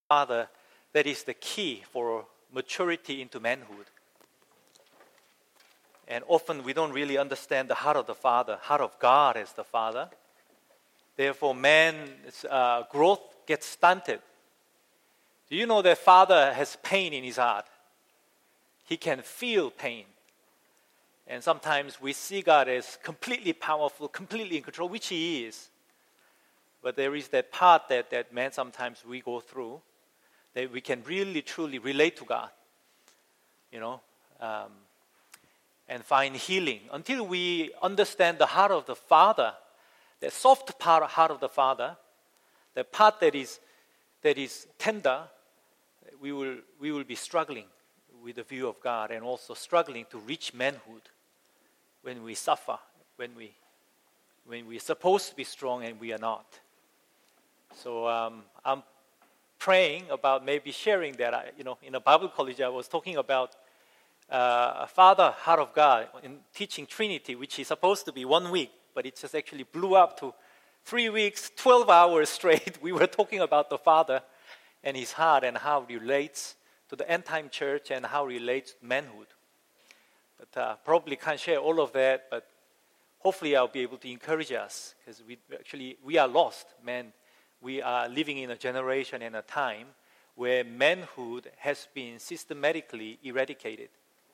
Father that is the key for maturity into manhood. And often we don't really understand the heart of the Father, heart of God as the Father. Therefore, man's growth gets stunted. Do you know that Father has pain in his heart? He can feel pain. And sometimes we see God as completely powerful, completely in control, which He is. But there is that part that man sometimes we go through, that we can really, truly relate to God, and find healing. Until we understand the heart of the Father, the soft heart of the Father, the part that is tender, we will be struggling with the view of God, and also struggling to reach manhood when we suffer, when we're supposed to be strong and we are not. So I'm praying about maybe sharing that. In a Bible college, I was talking about a Father, heart of God, in teaching Trinity, which is supposed to be 1 week, but it just actually blew up to 3 weeks, 12 hours straight. We were talking about the Father and His heart and how it relates to the end-time church and how it relates to manhood. But probably can't share all of that, but hopefully I'll be able to encourage us, because we are lost, man. We are living in a generation and a time where manhood has been systematically eradicated.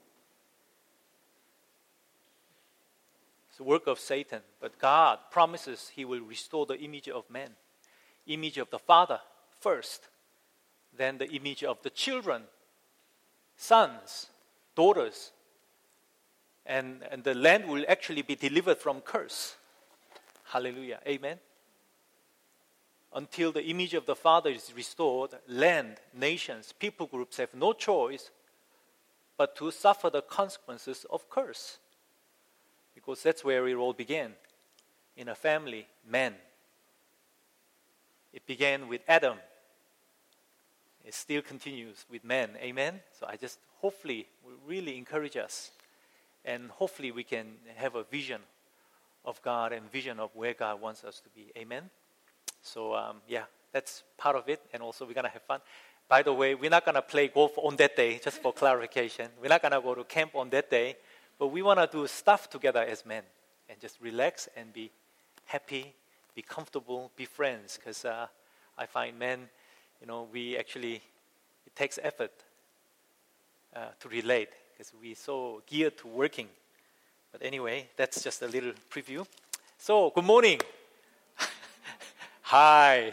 It's the work of Satan, but God promises He will restore the image of man, image of the Father first, then the image of the children, sons, daughters, and the land will actually be delivered from curse. Hallelujah. Amen. Until the image of the Father is restored, land, nations, people groups have no choice but to suffer the consequences of curse. Because that's where it all began. In a family, man. It began with Adam. It still continues with man. Amen? So I just hopefully will really encourage us. And hopefully we can have a vision of God and vision of where God wants us to be. Amen? So, that's part of it. And also we're going to have fun. By the way, we're not going to play golf on that day, just for clarification. We're not going to go to camp on that day. But we want to do stuff together as men. And just relax and be happy, be comfortable, be friends. Because I find men, it takes effort to relate. Because we're so geared to working. But anyway, that's just a little preview. So, good morning. Hi.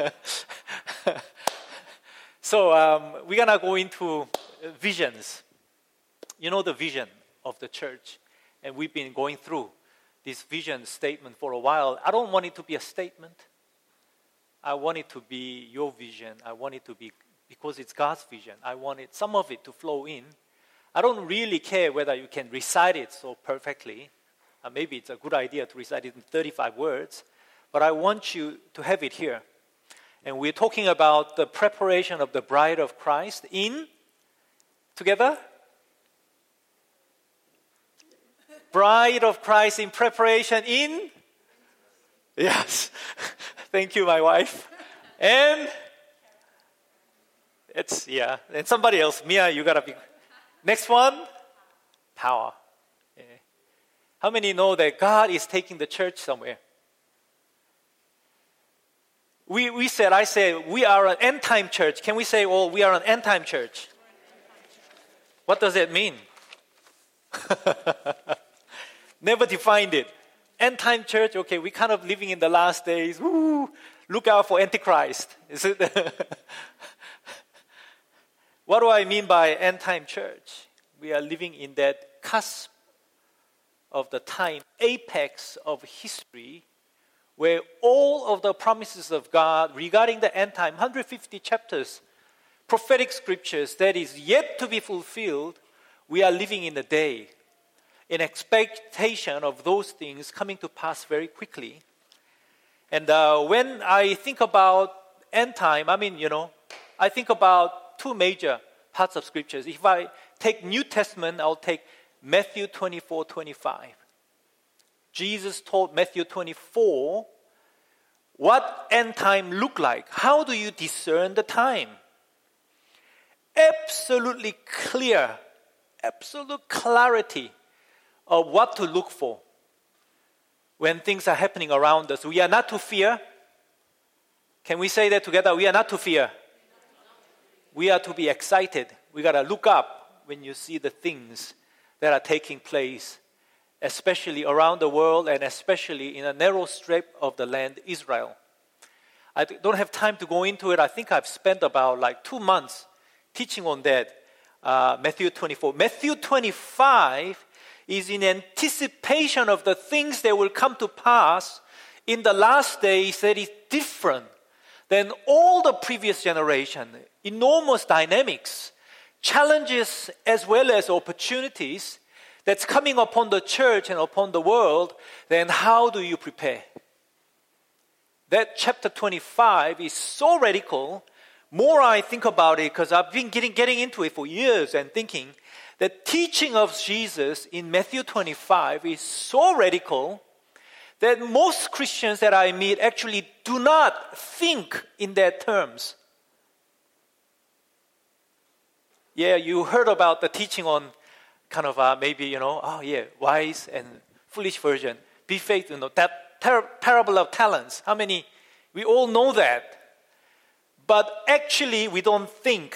So, we're going to go into visions. You know the vision of the church. And we've been going through this vision statement for a while. I don't want it to be a statement. I want it to be your vision. I want it to be, because it's God's vision, I want some of it to flow in. I don't really care whether you can recite it so perfectly. Maybe it's a good idea to recite it in 35 words. But I want you to have it here. And we're talking about the preparation of the bride of Christ together? Bride of Christ in preparation Yes. Thank you, my wife. And and somebody else. Mia, you got to be. Next one, power. Yeah. How many know that God is taking the church somewhere? I said, we are an end-time church. Can we say, we are an end-time church? What does that mean? Never defined it. End-time church, okay, we're kind of living in the last days. Woo, look out for Antichrist. Is it? What do I mean by end-time church? We are living in that cusp of the time, apex of history, where all of the promises of God regarding the end time, 150 chapters, prophetic scriptures that is yet to be fulfilled, we are living in the day, in expectation of those things coming to pass very quickly. And when I think about end time, I think about two major parts of scriptures. If I take New Testament, I'll take Matthew 24:25. Jesus told Matthew 24 what end time look like. How do you discern the time? absolutely clear, absolute clarity of what to look for when things are happening around us. We are not to fear. Can we say that together? We are not to fear. We are to be excited. We got to look up when you see the things that are taking place, especially around the world and especially in a narrow strip of the land, Israel. I don't have time to go into it. I think I've spent about 2 months teaching on that, Matthew 24. Matthew 25 is in anticipation of the things that will come to pass in the last days that is different than all the previous generation. Enormous dynamics, challenges as well as opportunities that's coming upon the church and upon the world. Then how do you prepare? That chapter 25 is so radical. More I think about it, because I've been getting into it for years and thinking that teaching of Jesus in Matthew 25 is so radical that most Christians that I meet actually do not think in that terms. Yeah, you heard about the teaching on kind of wise and foolish version. Be faithful, that parable of talents. How many? We all know that. But actually, we don't think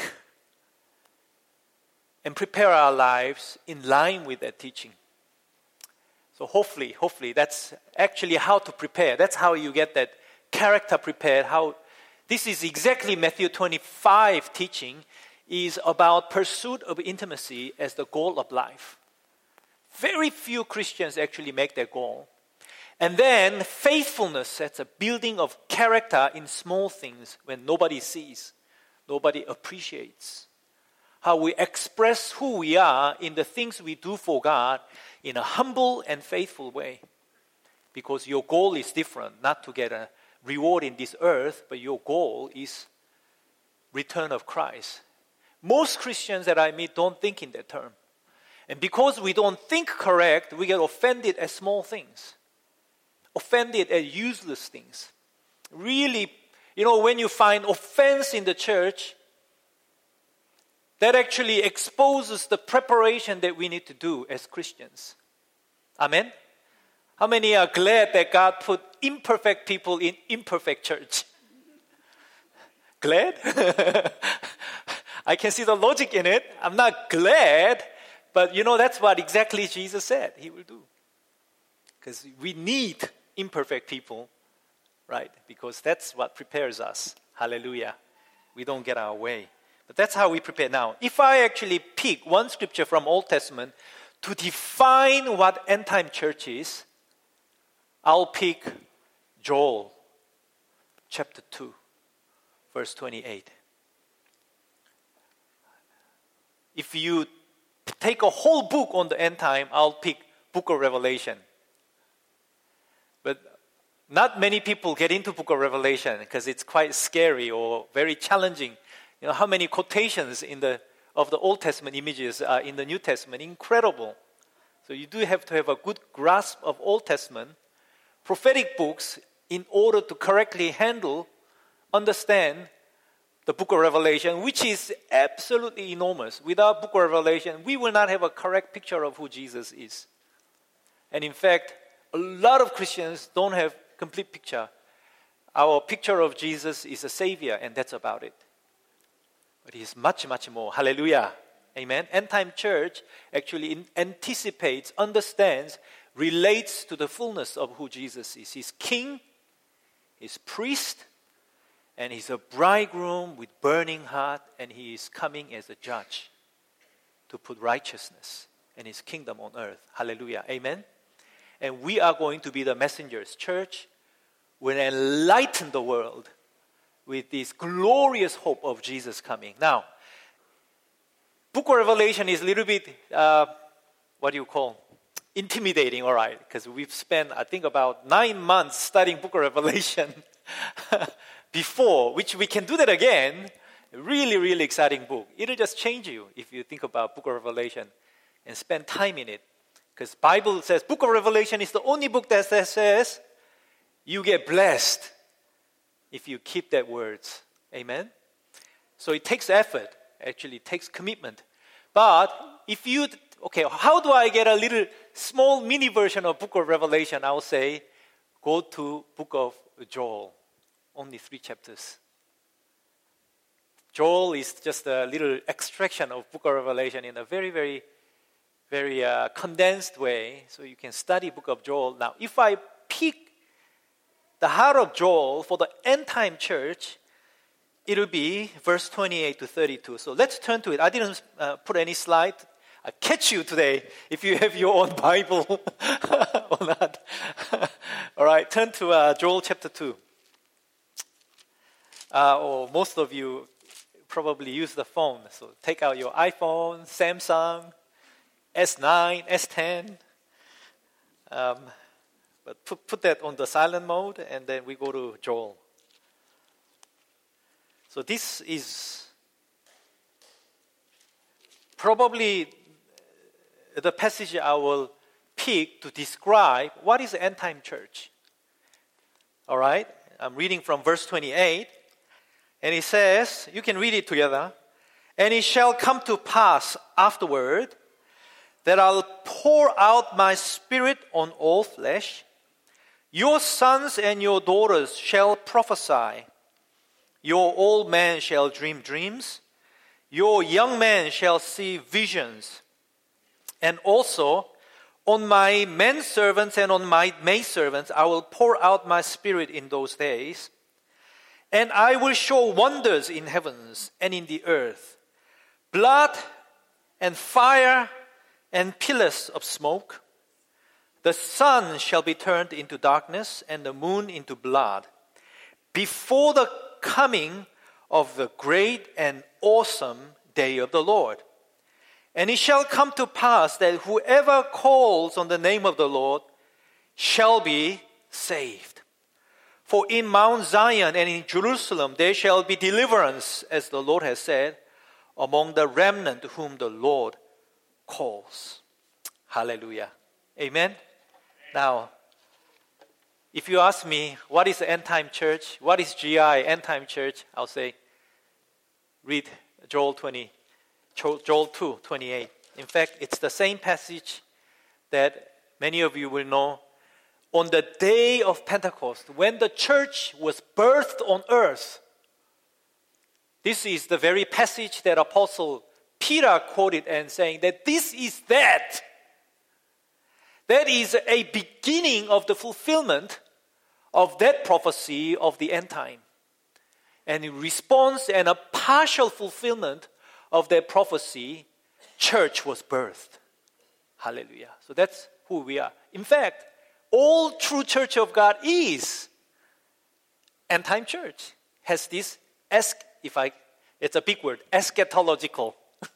and prepare our lives in line with that teaching. So hopefully, that's actually how to prepare. That's how you get that character prepared. This is exactly Matthew 25 teaching is about pursuit of intimacy as the goal of life. Very few Christians actually make that goal. And then faithfulness, that's a building of character in small things when nobody sees, nobody appreciates. How we express who we are in the things we do for God in a humble and faithful way. Because your goal is different, not to get a reward in this earth, but your goal is return of Christ. Most Christians that I meet don't think in that term. And because we don't think correct, we get offended at small things. Offended at useless things. Really, when you find offense in the church, that actually exposes the preparation that we need to do as Christians. Amen? How many are glad that God put imperfect people in imperfect church? Glad? I can see the logic in it. I'm not glad, but that's what exactly Jesus said He will do. Because we need imperfect people, right? Because that's what prepares us. Hallelujah. We don't get our way. But that's how we prepare now. If I actually pick one scripture from Old Testament to define what end-time church is, I'll pick Joel chapter 2, verse 28. If you take a whole book on the end time, I'll pick Book of Revelation. But not many people get into Book of Revelation because it's quite scary or very challenging. How many quotations of the Old Testament images are in the New Testament? Incredible. So you do have to have a good grasp of Old Testament, prophetic books, in order to correctly understand the Book of Revelation, which is absolutely enormous. Without Book of Revelation, we will not have a correct picture of who Jesus is. And in fact, a lot of Christians don't have complete picture. Our picture of Jesus is a Savior, and that's about it. But He's much, much more. Hallelujah. Amen. End-time church actually anticipates, understands, relates to the fullness of who Jesus is. He's King, He's priest, and He's a bridegroom with burning heart, and He is coming as a judge to put righteousness and His kingdom on earth. Hallelujah. Amen. And we are going to be the messengers. Church will enlighten the world with this glorious hope of Jesus coming. Now, Book of Revelation is a little bit, intimidating, all right, because we've spent, I think, about 9 months studying Book of Revelation before, which we can do that again. Really, really exciting book. It'll just change you if you think about Book of Revelation and spend time in it. Because Bible says Book of Revelation is the only book that says you get blessed if you keep that words. Amen? So it takes effort. actually takes commitment. But if you, how do I get a little small mini version of Book of Revelation? I will say, go to Book of Joel. Only 3 chapters. Joel is just a little extraction of Book of Revelation in a very, very, very condensed way. So you can study Book of Joel. Now, if I pick the heart of Joel for the end time church, it will be verse 28 to 32. So let's turn to it. I didn't put any slide. I catch you today if you have your own Bible or not. All right, turn to Joel chapter 2. Or most of you probably use the phone. So take out your iPhone, Samsung, S9, S10. But put that on the silent mode, and then we go to Joel. So this is probably the passage I will pick to describe what is the end-time church. All right? I'm reading from verse 28. And it says, you can read it together. And it shall come to pass afterward that I'll pour out my spirit on all flesh. Your sons and your daughters shall prophesy. Your old man shall dream dreams. Your young man shall see visions. And also, on my men servants and on my maid servants, I will pour out my spirit in those days. And I will show wonders in heavens and in the earth, blood and fire and pillars of smoke. The sun shall be turned into darkness and the moon into blood, before the coming of the great and awesome day of the Lord. And it shall come to pass that whoever calls on the name of the Lord shall be saved. For in Mount Zion and in Jerusalem there shall be deliverance, as the Lord has said, among the remnant whom the Lord calls. Hallelujah. Amen. Now, if you ask me, what is the end-time church? What is GI, end-time church? I'll say, read Joel 2:28. In fact, it's the same passage that many of you will know. On the day of Pentecost, when the church was birthed on earth, this is the very passage that Apostle Peter quoted and saying that this is that. That is a beginning of the fulfillment of that prophecy of the end time. And in response and a partial fulfillment of that prophecy, church was birthed. Hallelujah. So that's who we are. In fact, all true church of God is end-time church. Has this, it's a big word, eschatological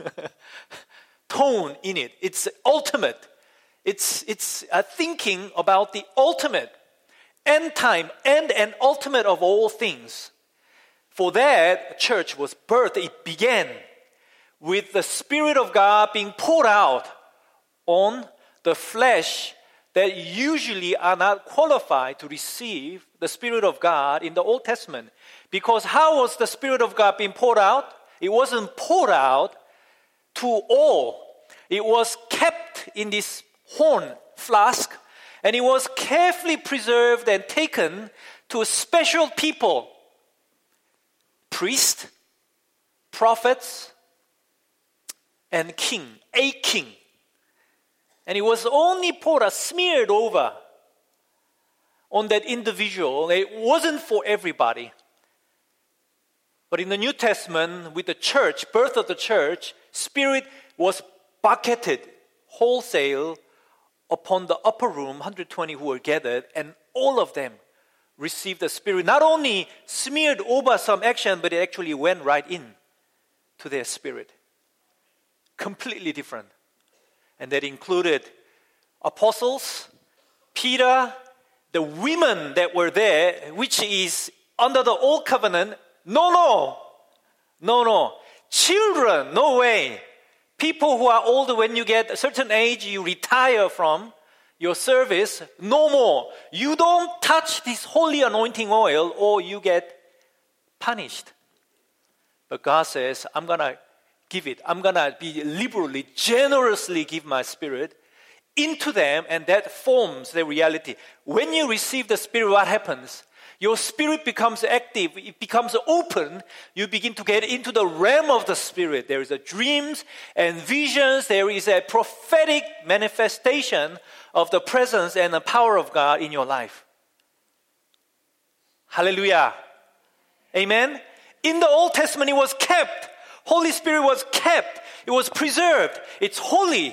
tone in it. It's ultimate. It's a thinking about the ultimate, end time, end and ultimate of all things. For that, church was birthed. It began with the Spirit of God being poured out on the flesh that usually are not qualified to receive the Spirit of God in the Old Testament. Because how was the Spirit of God being poured out? It wasn't poured out to all. It was kept in this horn flask, and it was carefully preserved and taken to special people, priests, prophets, and a king. And it was only poured out, smeared over on that individual. It wasn't for everybody. But in the New Testament, with the church, birth of the church, Spirit was bucketed wholesale upon the upper room, 120 who were gathered, and all of them received the Spirit. Not only smeared over some action, but it actually went right in to their spirit. Completely different. And that included apostles, Peter, the women that were there, which is under the old covenant. No. Children, no way. People who are older, when you get a certain age, you retire from your service. No more. You don't touch this holy anointing oil or you get punished. But God says, I'm going to give it. I'm going to be liberally, generously give my Spirit into them, and that forms the reality. When you receive the Spirit, what happens? Your spirit becomes active, it becomes open. You begin to get into the realm of the Spirit. There is dreams and visions. There is a prophetic manifestation of the presence and the power of God in your life. Hallelujah. Amen. In the Old Testament, it was kept. Holy Spirit was kept. It was preserved. It's holy,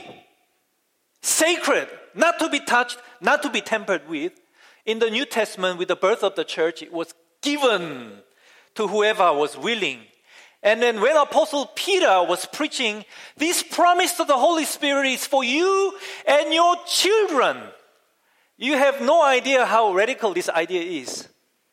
sacred, not to be touched, not to be tampered with. In the New Testament, with the birth of the church, it was given to whoever was willing. And then when Apostle Peter was preaching, this promise of the Holy Spirit is for you and your children. You have no idea how radical this idea is.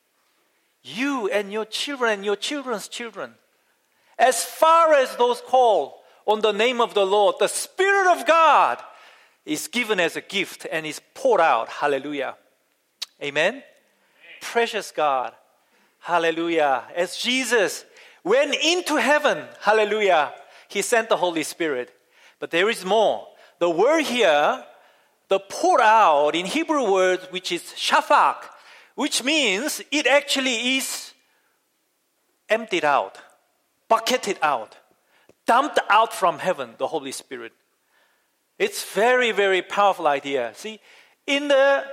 You and your children and your children's children. As far as those called on the name of the Lord, the Spirit of God is given as a gift and is poured out. Hallelujah. Amen? Amen. Precious God. Hallelujah. As Jesus went into heaven, hallelujah, He sent the Holy Spirit. But there is more. The word here, the poured out in Hebrew word, which is shafak, which means it actually is emptied out, bucketed out, dumped out from heaven, the Holy Spirit. It's very, very powerful idea. See, in the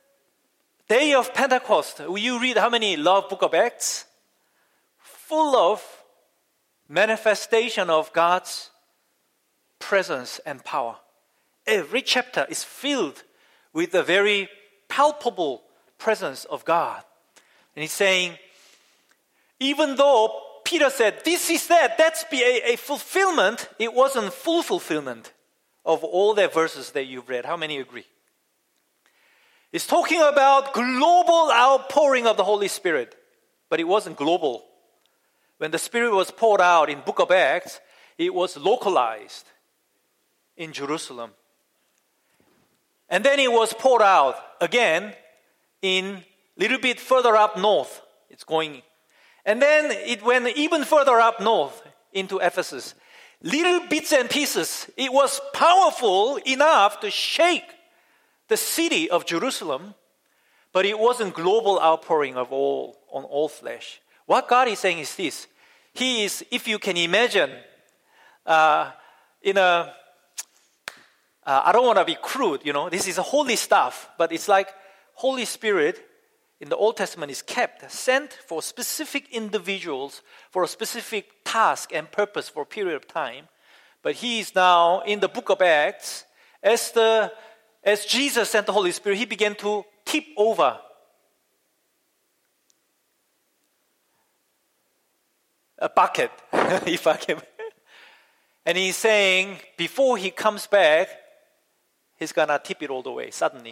day of Pentecost, you read how many love book of Acts? Full of manifestation of God's presence and power. Every chapter is filled with a very palpable presence of God. And he's saying, even though Peter said, this is that's be a fulfillment, it wasn't full fulfillment of all the verses that you've read. How many agree? It's talking about global outpouring of the Holy Spirit, but it wasn't global. When the Spirit was poured out in Book of Acts, it was localized in Jerusalem. And then it was poured out again in a little bit further up north. It's going. And then it went even further up north into Ephesus. Little bits and pieces. It was powerful enough to shake the city of Jerusalem, but it wasn't global outpouring on all flesh. What God is saying is this. He is, if you can imagine, I don't want to be crude, this is a holy stuff, but it's like Holy Spirit in the Old Testament is kept, sent for specific individuals, for a specific task and purpose for a period of time. But He is now in the book of Acts, as Jesus sent the Holy Spirit, He began to tip over a bucket, if I can. And He's saying, before He comes back, He's going to tip it all the way, suddenly.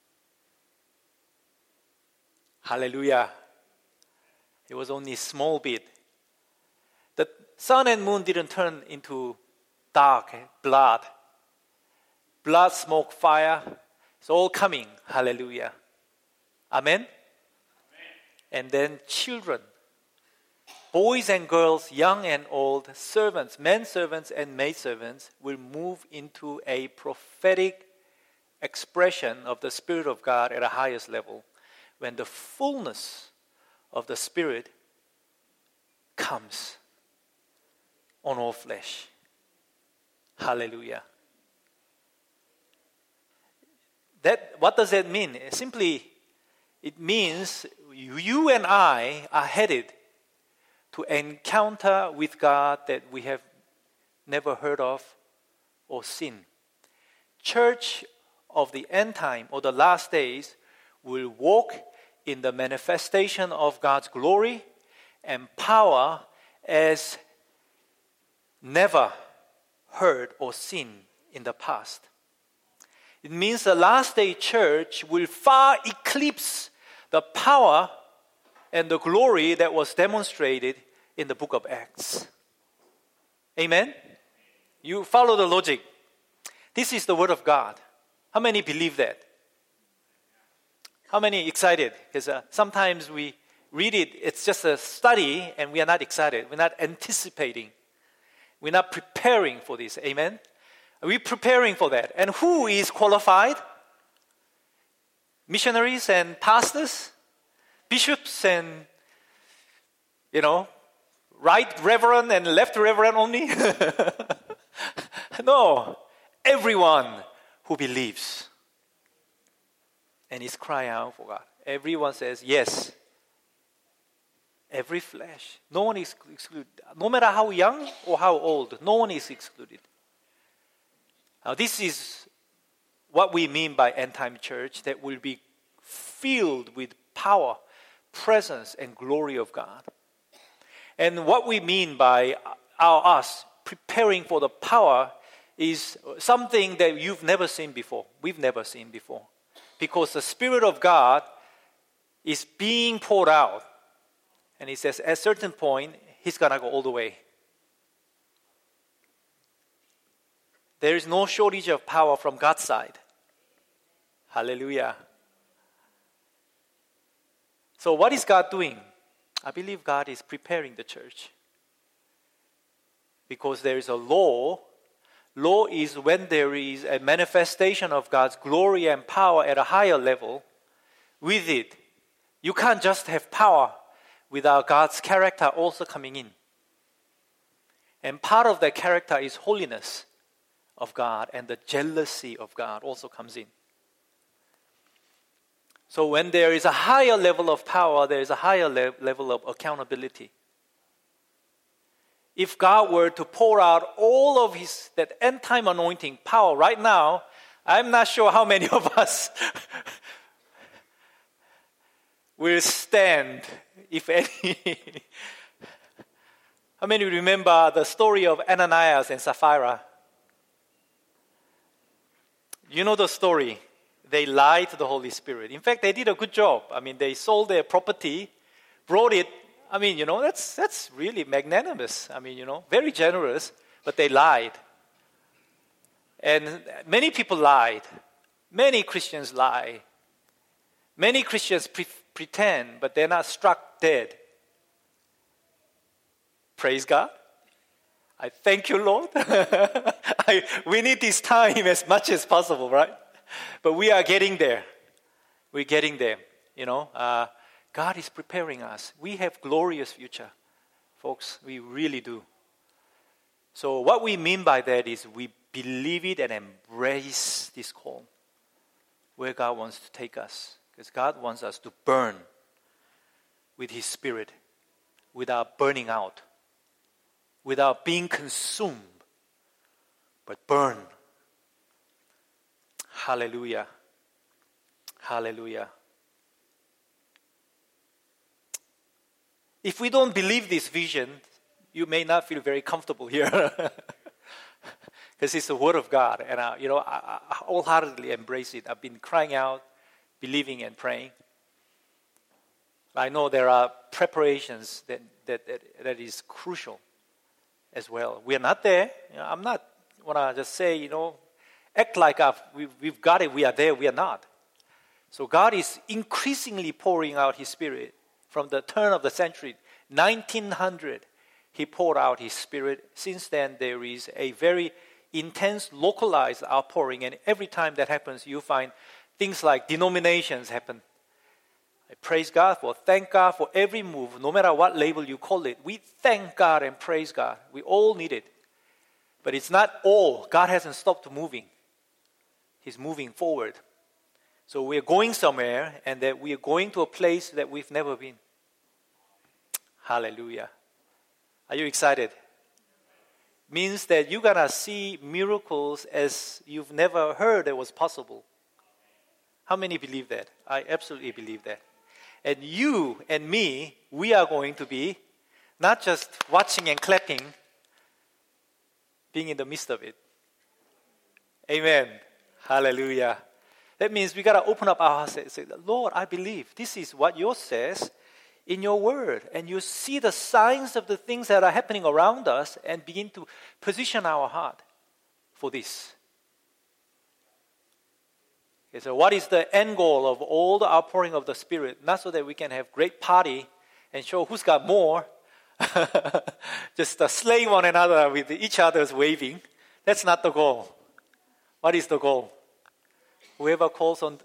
Hallelujah. It was only a small bit. The sun and moon didn't turn into dark blood. Blood, smoke, fire, it's all coming. Hallelujah. Amen? Amen. And then children, boys and girls, young and old, servants, men servants and maid servants will move into a prophetic expression of the Spirit of God at a highest level when the fullness of the Spirit comes on all flesh. Hallelujah. What does that mean? Simply, it means you and I are headed to encounter with God that we have never heard of or seen. Church of the end time or the last days will walk in the manifestation of God's glory and power as never heard or seen in the past. It means the last day church will far eclipse the power and the glory that was demonstrated in the book of Acts. Amen? You follow the logic. This is the word of God. How many believe that? How many excited? Because sometimes we read it, it's just a study and we are not excited. We're not anticipating. We're not preparing for this. Amen? We're preparing for that. And who is qualified? Missionaries and pastors? Bishops and, right reverend and left reverend only? No. Everyone who believes and is crying out for God. Everyone says yes. Every flesh. No one is excluded. No matter how young or how old, no one is excluded. Now this is what we mean by end-time church, that will be filled with power, presence, and glory of God. And what we mean by us preparing for the power is something that you've never seen before. We've never seen before. Because the Spirit of God is being poured out. And he says at a certain point, he's going to go all the way. There is no shortage of power from God's side. Hallelujah. So what is God doing? I believe God is preparing the church. Because there is a law. Law is when there is a manifestation of God's glory and power at a higher level. With it, you can't just have power without God's character also coming in. And part of that character is holiness of God, and the jealousy of God also comes in. So when there is a higher level of power, there is a higher level of accountability. If God were to pour out all of that end-time anointing power right now, I'm not sure how many of us will stand, if any. How many remember the story of Ananias and Sapphira? You know the story. They lied to the Holy Spirit. In fact, they did a good job. They sold their property, brought it. That's really magnanimous. Very generous, but they lied. And many people lied. Many Christians lie. Many Christians pretend, but they're not struck dead. Praise God. I thank you, Lord. We need this time as much as possible, right? But we are getting there. We're getting there. God is preparing us. We have glorious future, folks. We really do. So what we mean by that is we believe it and embrace this call where God wants to take us. Because God wants us to burn with His Spirit without burning out, without being consumed, but burn. Hallelujah. Hallelujah. If we don't believe this vision, you may not feel very comfortable here. Because it's the Word of God. And I wholeheartedly embrace it. I've been crying out, believing and praying. I know there are preparations that is crucial as well. We are not there. I'm not want to just say, act like we've got it, we are there, we are not. So God is increasingly pouring out His Spirit. From the turn of the century, 1900, He poured out His Spirit. Since then, there is a very intense, localized outpouring. And every time that happens, you find things like denominations happen. I praise God thank God for every move, no matter what label you call it. We thank God and praise God. We all need it. But it's not all. God hasn't stopped moving. He's moving forward. So we're going somewhere, and that we are going to a place that we've never been. Hallelujah. Are you excited? Means that you're going to see miracles as you've never heard it was possible. How many believe that? I absolutely believe that. And you and me, we are going to be not just watching and clapping, being in the midst of it. Amen. Hallelujah. That means we got to open up our hearts and say, Lord, I believe this is what yours says in your word. And you see the signs of the things that are happening around us and begin to position our heart for this. Okay, so what is the end goal of all the outpouring of the Spirit? Not so that we can have great party and show who's got more. just slay one another with each other's waving. That's not the goal. What is the goal? Whoever calls on,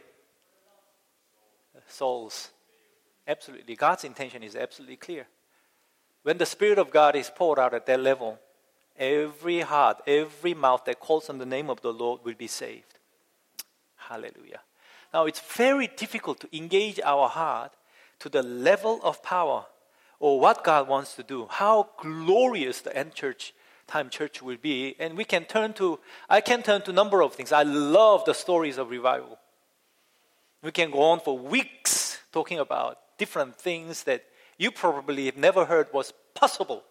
souls. Absolutely. God's intention is absolutely clear. When the Spirit of God is poured out at that level, every heart, every mouth that calls on the name of the Lord will be saved. Hallelujah. Now, it's very difficult to engage our heart to the level of power or what God wants to do, how glorious the end time church will be. And I can turn to a number of things. I love the stories of revival. We can go on for weeks talking about different things that you probably have never heard was possible.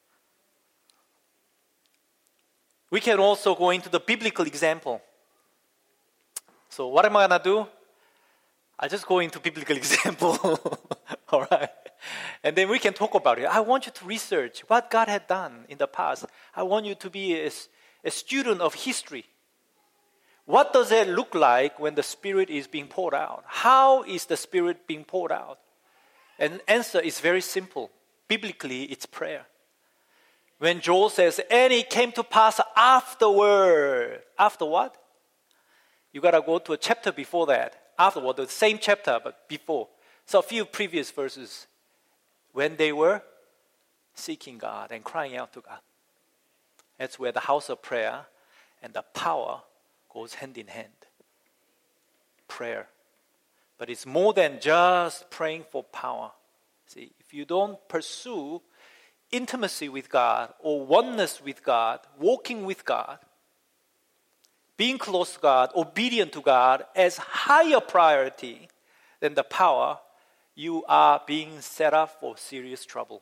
We can also go into the biblical example. So what am I going to do? I just go into biblical example. All right. And then we can talk about it. I want you to research what God had done in the past. I want you to be a student of history. What does it look like when the Spirit is being poured out? How is the Spirit being poured out? And the answer is very simple. Biblically, it's prayer. When Joel says, and it came to pass afterward. After what? You got to go to a chapter before that. Afterward, the same chapter, but before. So a few previous verses. When they were seeking God and crying out to God. That's where the house of prayer and the power goes hand in hand. Prayer. But it's more than just praying for power. See, if you don't pursue intimacy with God or oneness with God, walking with God, being close to God, obedient to God as higher priority than the power, you are being set up for serious trouble.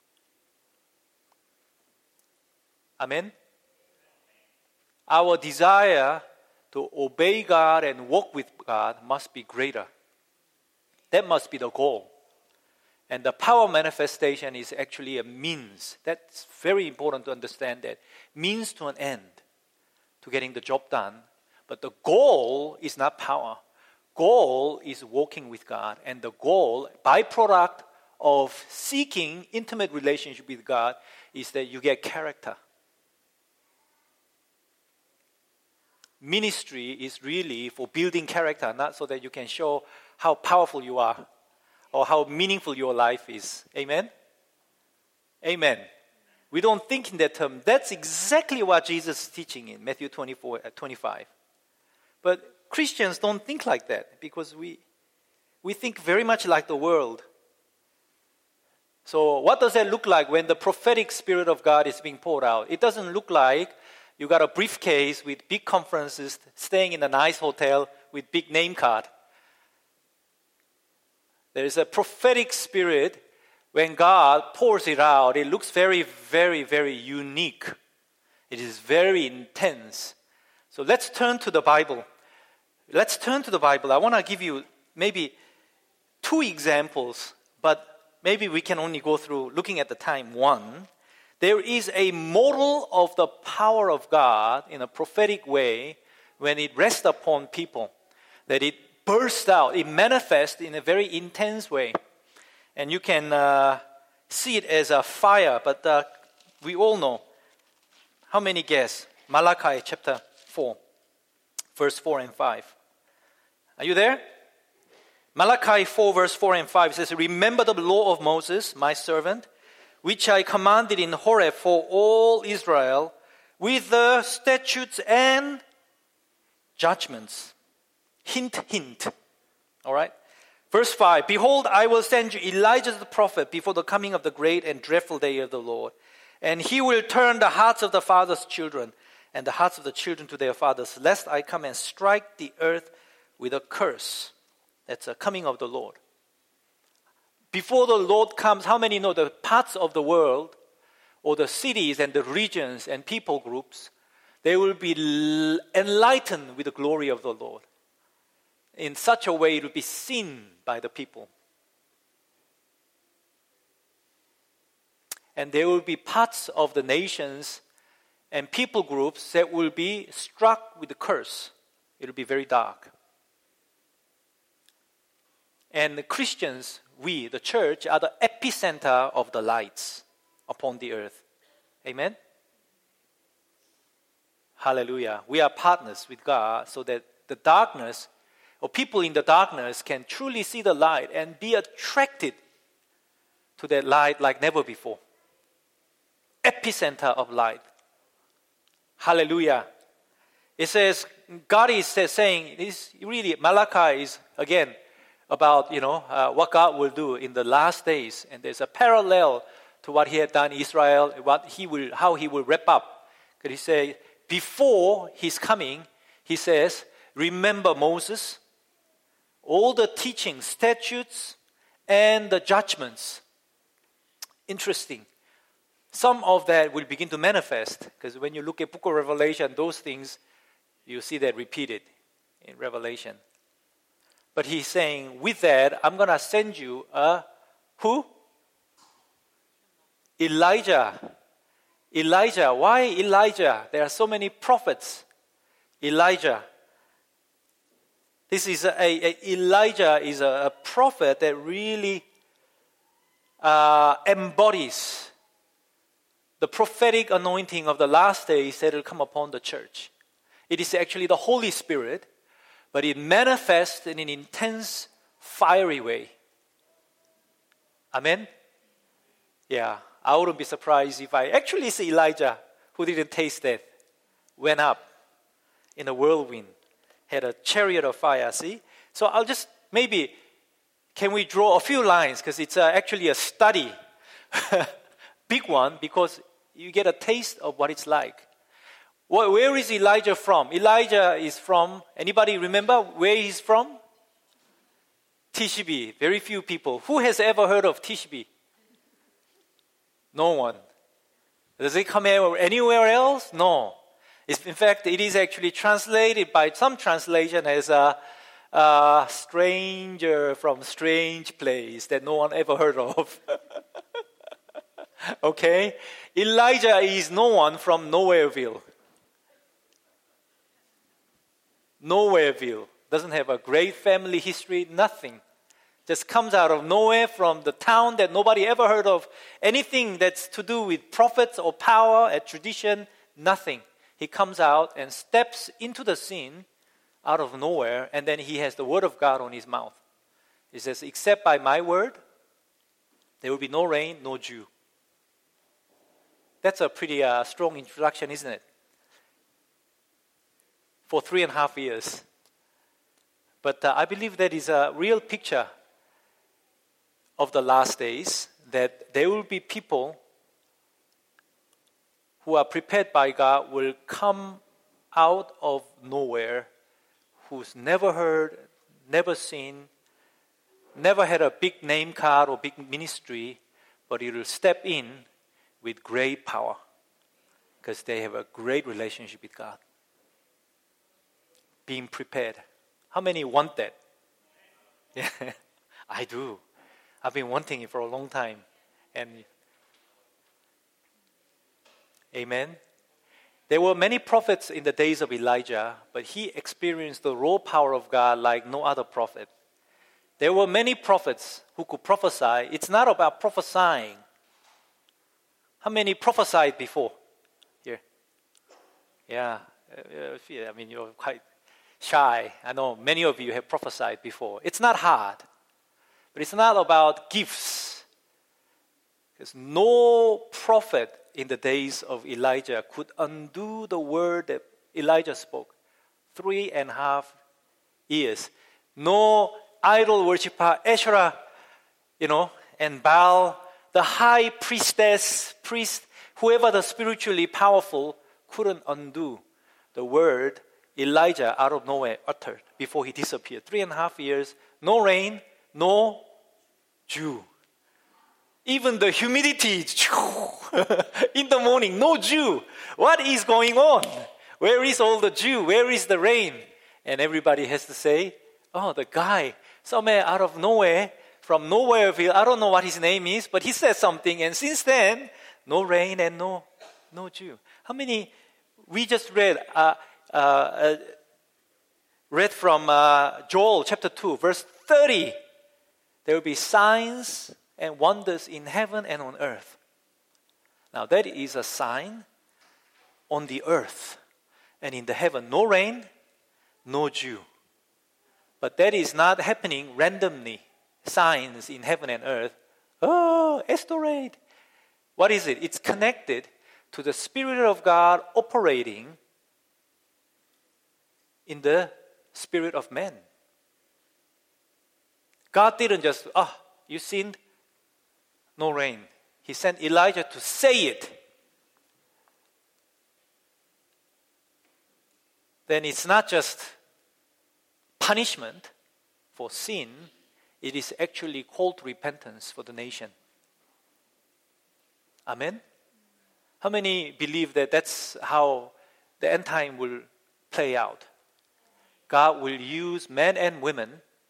Amen? Our desire to obey God and walk with God must be greater. That must be the goal. And the power manifestation is actually a means. That's very important to understand that. Means to an end, to getting the job done. But the goal is not power. Goal is walking with God. And the goal, byproduct of seeking intimate relationship with God, is that you get character. Ministry is really for building character, not so that you can show how powerful you are or how meaningful your life is. Amen? Amen. We don't think in that term. That's exactly what Jesus is teaching in Matthew 24:25. But Christians don't think like that because we think very much like the world. So what does that look like when the prophetic Spirit of God is being poured out? It doesn't look like you got a briefcase with big conferences, staying in a nice hotel with big name card. There is a prophetic spirit. When God pours it out, it looks very, very, very unique. It is very intense. So let's turn to the Bible. I want to give you maybe 2 examples, but maybe we can only go through looking at the time. One, there is a model of the power of God in a prophetic way when it rests upon people, that it bursts out, it manifests in a very intense way. And you can see it as a fire, but we all know. How many guess? Malachi chapter 4, verse 4 and 5. Are you there? Malachi 4, verse 4 and 5 says, remember the law of Moses, my servant, which I commanded in Horeb for all Israel, with the statutes and judgments. Hint, hint. All right? Verse 5, behold, I will send you Elijah the prophet before the coming of the great and dreadful day of the Lord. And he will turn the hearts of the fathers' children and the hearts of the children to their fathers, lest I come and strike the earth with a curse. That's a coming of the Lord. Before the Lord comes, how many know the parts of the world or the cities and the regions and people groups, they will be enlightened with the glory of the Lord. In such a way it will be seen by the people. And there will be parts of the nations and people groups that will be struck with the curse. It will be very dark. And the Christians we, the church, are the epicenter of the lights upon the earth. Amen? Hallelujah. We are partners with God so that the darkness, or people in the darkness, can truly see the light and be attracted to that light like never before. Epicenter of light. Hallelujah. It says, God is saying, this really, Malachi is again about, what God will do in the last days. And there's a parallel to what he had done in Israel, how he will wrap up. Because he says, before his coming, he says, remember Moses, all the teachings, statutes, and the judgments. Interesting. Some of that will begin to manifest, because when you look at book of Revelation, those things, you see that repeated in Revelation. But he's saying, with that, I'm going to send you who? Elijah. Elijah. Why Elijah? There are so many prophets. Elijah. Elijah is a prophet that really embodies the prophetic anointing of the last days that will come upon the church. It is actually the Holy Spirit, but it manifests in an intense, fiery way. Amen? Yeah, I wouldn't be surprised if I actually see Elijah, who didn't taste death, went up in a whirlwind, had a chariot of fire, see? So I'll just, can we draw a few lines? Because it's actually a study, big one, because you get a taste of what it's like. Where is Elijah from? Elijah is from, anybody remember where he's from? Tishbe. Very few people. Who has ever heard of Tishbe? No one. Does it come anywhere else? No. In fact, it is actually translated by some translation as a stranger from strange place that no one ever heard of. Okay? Elijah is no one from Nowhereville. Nowhereville. Doesn't have a great family history, nothing. Just comes out of nowhere from the town that nobody ever heard of. Anything that's to do with prophets or power, a tradition, nothing. He comes out and steps into the scene out of nowhere, and then he has the word of God on his mouth. He says, except by my word, there will be no rain, no dew. That's a pretty strong introduction, isn't it? For 3.5 years. But I believe that is a real picture of the last days, that there will be people who are prepared by God will come out of nowhere, who's never heard, never seen, never had a big name card or big ministry, but it will step in with great power because they have a great relationship with God. Being prepared. How many want that? Yeah, I do. I've been wanting it for a long time. And amen. There were many prophets in the days of Elijah, but he experienced the raw power of God like no other prophet. There were many prophets who could prophesy. It's not about prophesying. How many prophesied before? Here. Yeah. I mean, you're quite shy. I know many of you have prophesied before. It's not hard. But it's not about gifts. Because no prophet in the days of Elijah could undo the word that Elijah spoke. 3.5 years. No idol worshiper, Asherah, and Baal, the high priestess, priest, whoever the spiritually powerful, couldn't undo the word Elijah out of nowhere uttered before he disappeared. 3.5 years, no rain, no dew. Even the humidity, in the morning, no dew. What is going on? Where is all the dew? Where is the rain? And everybody has to say, oh, the guy, somewhere out of nowhere, from Nowhereville, I don't know what his name is, but he said something, and since then, no rain and no dew. How many, we just read from Joel chapter 2, verse 30. There will be signs and wonders in heaven and on earth. Now that is a sign on the earth and in the heaven. No rain, no dew. But that is not happening randomly. Signs in heaven and earth. Oh, estorade. What is it? It's connected to the Spirit of God operating in the spirit of man. God didn't just, you sinned, no rain. He sent Elijah to say it. Then it's not just punishment for sin, it is actually called to repentance for the nation. Amen? How many believe that that's how the end time will play out? God will use men and women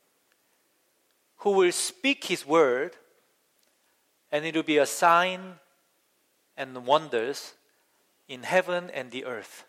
who will speak His word, and it will be a sign and wonders in heaven and the earth.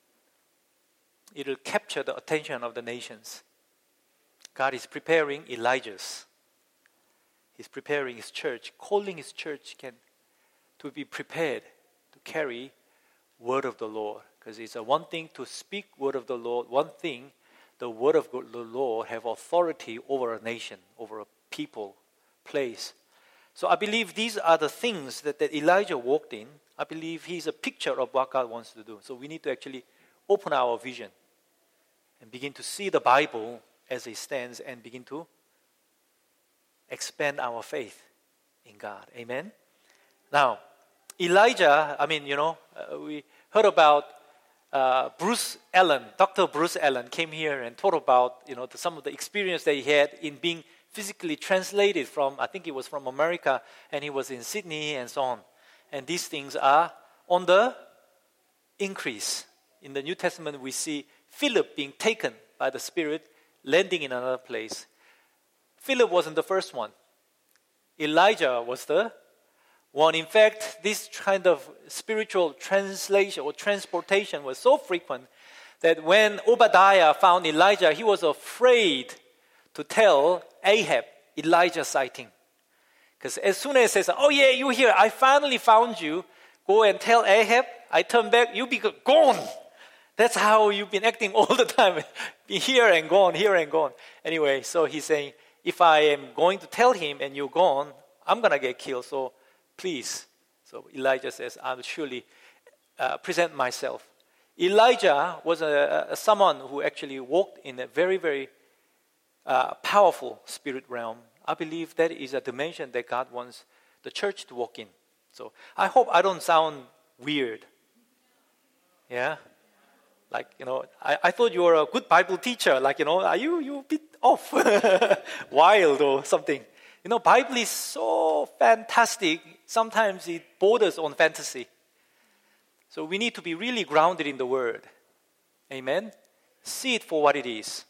It will capture the attention of the nations. God is preparing Elijahs. He's preparing His church, calling His church to be prepared to carry word of the Lord. Because it's one thing to speak word of the Lord, one thing the word of the Lord have authority over a nation, over a people, place. So I believe these are the things that Elijah walked in. I believe he's a picture of what God wants to do. So we need to actually open our vision and begin to see the Bible as it stands and begin to expand our faith in God. Amen? Now, Elijah, we heard about Bruce Allen, Dr. Bruce Allen came here and talked about, some of the experience that he had in being physically translated from, I think he was from America, and he was in Sydney and so on. And these things are on the increase. In the New Testament, we see Philip being taken by the Spirit, landing in another place. Philip wasn't the first one. Elijah was the one. In fact, this kind of spiritual translation or transportation was so frequent that when Obadiah found Elijah, he was afraid to tell Ahab Elijah's sighting. Because as soon as he says, "Oh yeah, you're here, I finally found you," go and tell Ahab, "I turn back, you be gone." That's how you've been acting all the time. Be here and gone, here and gone. Anyway, so he's saying, if I am going to tell him and you're gone, I'm going to get killed. So please. So Elijah says, I'll surely present myself. Elijah was someone who actually walked in a very, very powerful spirit realm. I believe that is a dimension that God wants the church to walk in. So I hope I don't sound weird. Yeah? Like, I thought you were a good Bible teacher. Like, are you a bit off? Wild or something. Bible is so fantastic. Sometimes it borders on fantasy. So we need to be really grounded in the Word. Amen? See it for what it is.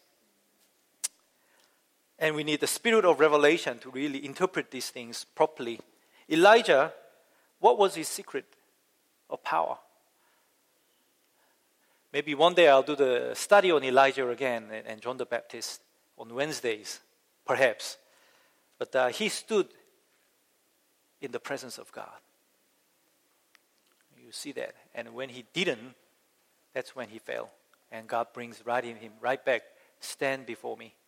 And we need the spirit of revelation to really interpret these things properly. Elijah, what was his secret of power? Maybe one day I'll do the study on Elijah again and John the Baptist on Wednesdays, perhaps. But he stood in the presence of God. You see that. And when he didn't, that's when he fell. And God brings him right back, stand before me.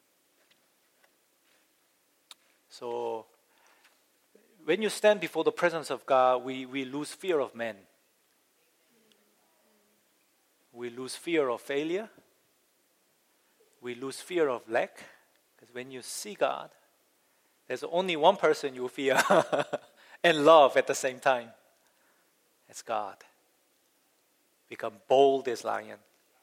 So when you stand before the presence of God, we lose fear of men. We lose fear of failure. We lose fear of lack. Because when you see God, there's only one person you fear and love at the same time. It's God. Become bold as lion.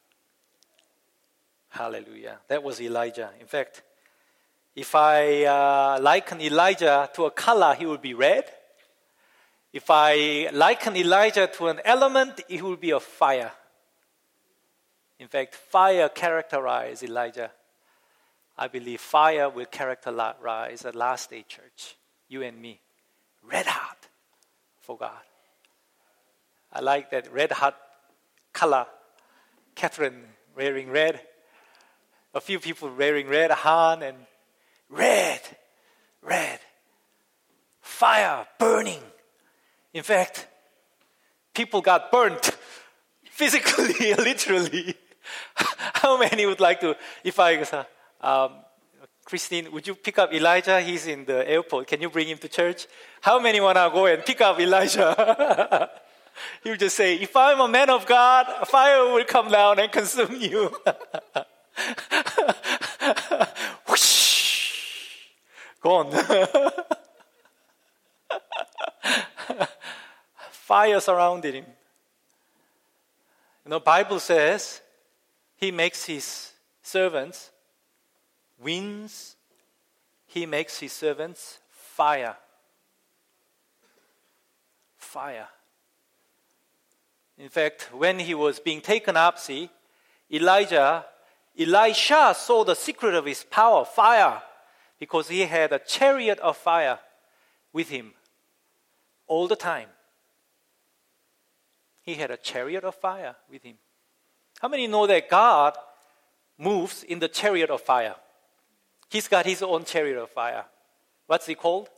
Hallelujah. That was Elijah. In fact, if I liken Elijah to a color, he would be red. If I liken Elijah to an element, it would be a fire. In fact, fire characterized Elijah. I believe fire will characterize the last day church. You and me. Red hot for God. I like that red hot color. Catherine wearing red. A few people wearing red. Han and red. red. Fire burning. In fact, people got burnt physically, literally. How many would like to, if I say, Christine, would you pick up Elijah? He's in the airport. Can you bring him to church? How many want to go and pick up Elijah? He would just say, if I'm a man of God, fire will come down and consume you. Whoosh! Gone. Fire surrounded him. Bible says he makes his servants winds. He makes his servants fire. Fire. In fact, when he was being taken up, Elisha saw the secret of his power, fire, because he had a chariot of fire with him all the time. He had a chariot of fire with him. How many know that God moves in the chariot of fire? He's got his own chariot of fire. What's it called?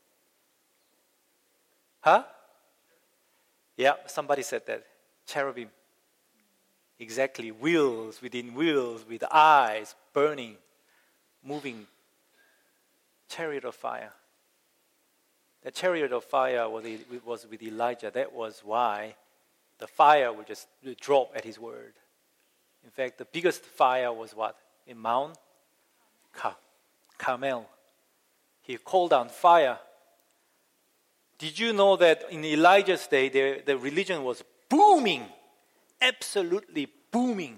Huh? Yeah, somebody said that. Cherubim. Exactly. Wheels within wheels with eyes burning, moving. Chariot of fire. The chariot of fire was with Elijah. That was why the fire would just drop at his word. In fact, the biggest fire was what? In Mount Carmel. He called down fire. Did you know that in Elijah's day, the religion was booming? Absolutely booming.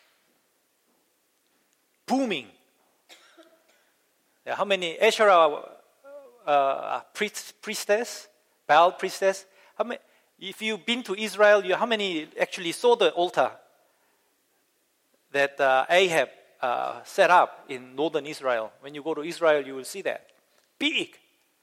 Booming. How many Asherah priestess, Baal priestess? How many? If you've been to Israel, how many actually saw the altar that Ahab set up in northern Israel? When you go to Israel, you will see that. Big.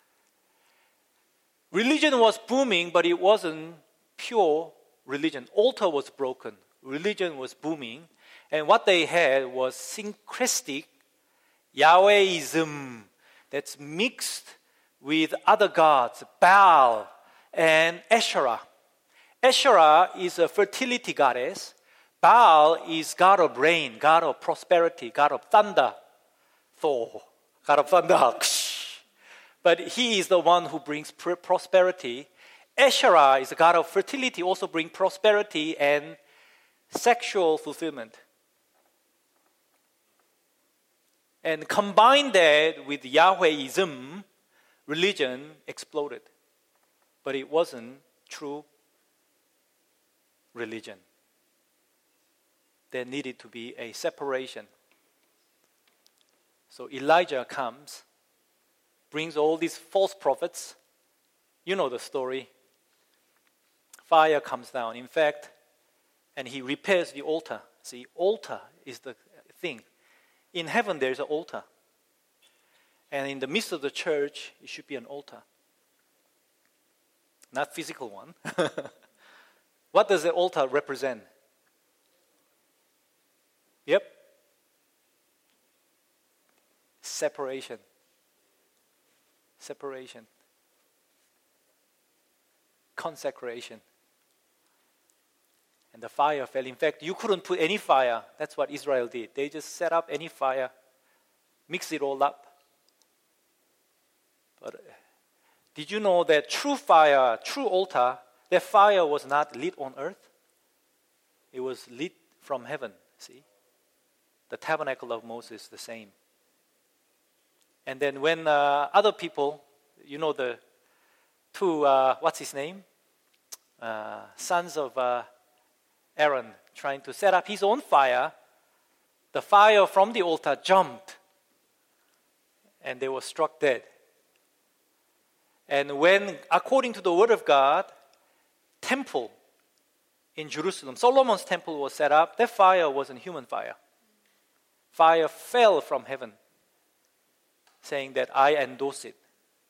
Religion was booming, but it wasn't pure religion. Altar was broken. Religion was booming. And what they had was syncretic Yahwehism that's mixed with other gods, Baal and Asherah. Asherah is a fertility goddess. Baal is god of rain, god of prosperity, god of thunder. Thor, god of thunder. But he is the one who brings prosperity. Asherah is a god of fertility, also brings prosperity and sexual fulfillment. And combine that with Yahwehism, religion exploded. But it wasn't true religion. There needed to be a separation. So Elijah comes, brings all these false prophets. You know the story. Fire comes down. In fact, and he repairs the altar. See, altar is the thing. In heaven, there is an altar. And in the midst of the church, it should be an altar. Not physical one. What does the altar represent? Yep. Separation. Separation. Consecration. And the fire fell. In fact, you couldn't put any fire. That's what Israel did. They just set up any fire, mix it all up. But did you know that true fire, true altar, that fire was not lit on earth? It was lit from heaven, see? The tabernacle of Moses, the same. And then when other people, you know the two, what's his name? Sons of Aaron, trying to set up his own fire, the fire from the altar jumped and they were struck dead. And when, according to the word of God, temple in Jerusalem, Solomon's temple was set up, that fire wasn't human fire. Fire fell from heaven, saying that I endorse it.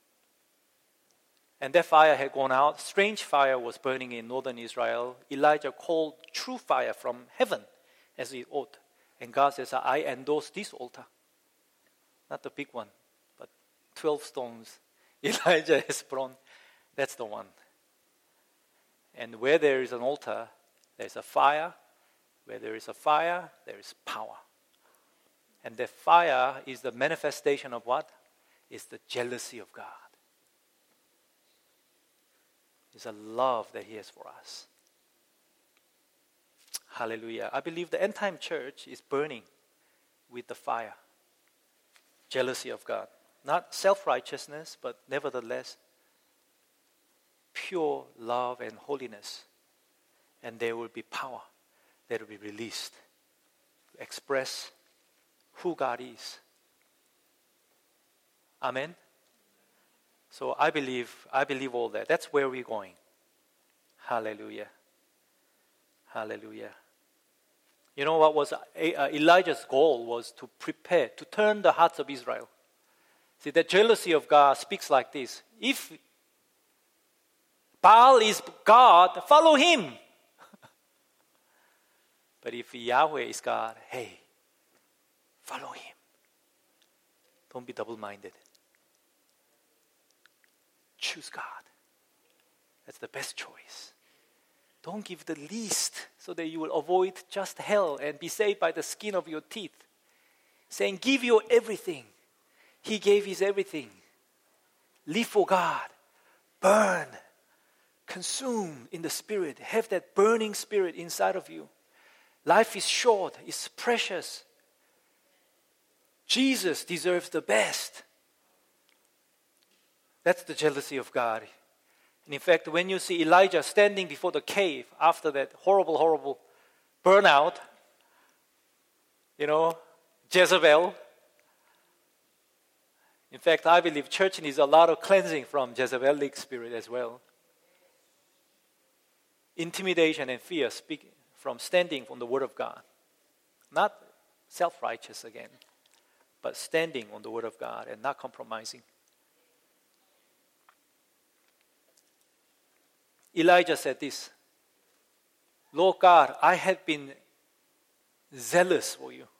And that fire had gone out. Strange fire was burning in northern Israel. Elijah called true fire from heaven as he ought. And God says, I endorse this altar. Not the big one, but 12 stones Elijah has thrown, that's the one. And where there is an altar, there's a fire. Where there is a fire, there is power. And the fire is the manifestation of what? It's the jealousy of God. It's a love that He has for us. Hallelujah. I believe the end-time church is burning with the fire. Jealousy of God. Not self-righteousness, but nevertheless, pure love and holiness. And there will be power that will be released to express who God is. Amen? So I believe all that. That's where we're going. Hallelujah. Hallelujah. You know what was Elijah's goal was to prepare, to turn the hearts of Israel. See, the jealousy of God speaks like this. If Baal is God, follow him. But if Yahweh is God, hey, follow him. Don't be double-minded. Choose God. That's the best choice. Don't give the least so that you will avoid just hell and be saved by the skin of your teeth. Saying, give your everything. He gave his everything. Live for God. Burn. Consume in the Spirit. Have that burning spirit inside of you. Life is short. It's precious. Jesus deserves the best. That's the jealousy of God. And in fact, when you see Elijah standing before the cave after that horrible burnout, Jezebel. In fact, I believe church needs a lot of cleansing from Jezebelic spirit as well. Intimidation and fear speak from standing on the Word of God. Not self-righteous again, but standing on the Word of God and not compromising. Elijah said this, Lord God, I have been zealous for you.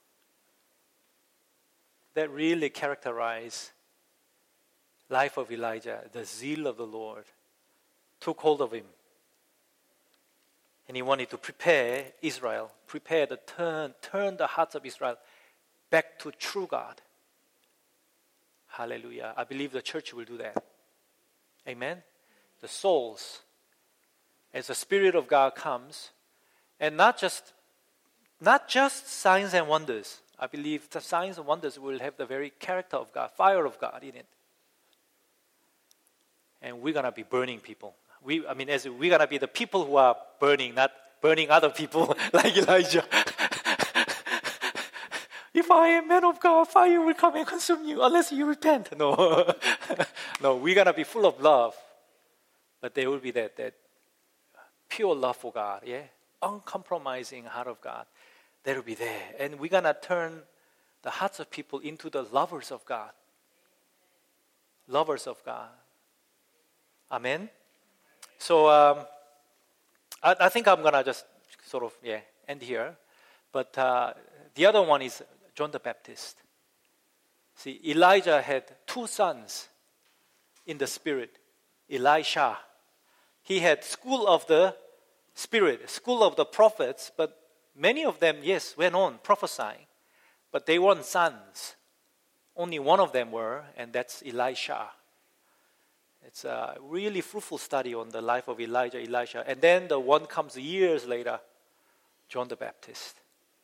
That really characterized life of Elijah. The zeal of the Lord took hold of him. And he wanted to prepare Israel, turn the hearts of Israel back to true God. Hallelujah. I believe the church will do that. Amen. The souls, as the Spirit of God comes, and not just signs and wonders. I believe the signs and wonders will have the very character of God, fire of God in it. And we're going to be burning people. We're going to be the people who are burning, not burning other people like Elijah. If I am man of God, fire will come and consume you unless you repent. No. No, we're going to be full of love. But there will be that pure love for God, uncompromising heart of God. That will be there. And we're going to turn the hearts of people into the lovers of God. Lovers of God. Amen? So, I think I'm going to just sort of, end here. But the other one is John the Baptist. See, Elijah had two sons in the Spirit. Elisha. He had school of the Spirit, school of the prophets, but many of them, went on prophesying. But they weren't sons. Only one of them were, and that's Elisha. It's a really fruitful study on the life of Elisha. And then the one comes years later, John the Baptist.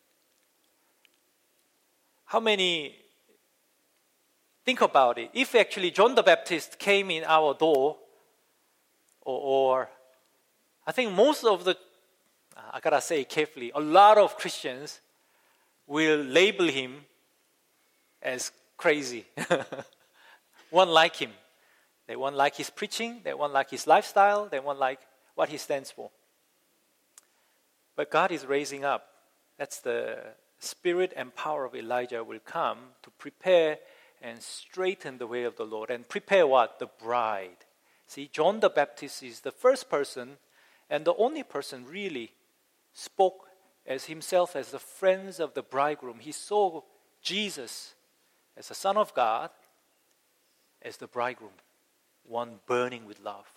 How many think about it? If actually John the Baptist came in our door, or I think most of I gotta say carefully, a lot of Christians will label him as crazy. One like him. They won't like his preaching, they won't like his lifestyle, they won't like what he stands for. But God is raising up. That's the spirit and power of Elijah will come to prepare and straighten the way of the Lord. And prepare what? The bride. See, John the Baptist is the first person and the only person really spoke as himself as the friends of the bridegroom. He saw Jesus as the Son of God as the bridegroom, one burning with love.